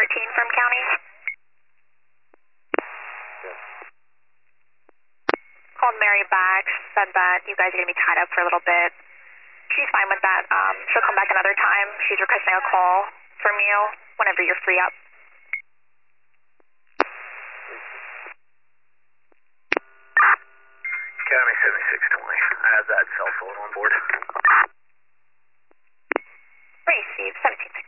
from county. Called Mary back, said that you guys are going to be tied up for a little bit. She's fine with that. She'll come back another time. She's requesting a call from you whenever you're free up. County 7620. I have that cell phone on board. Receive 1760.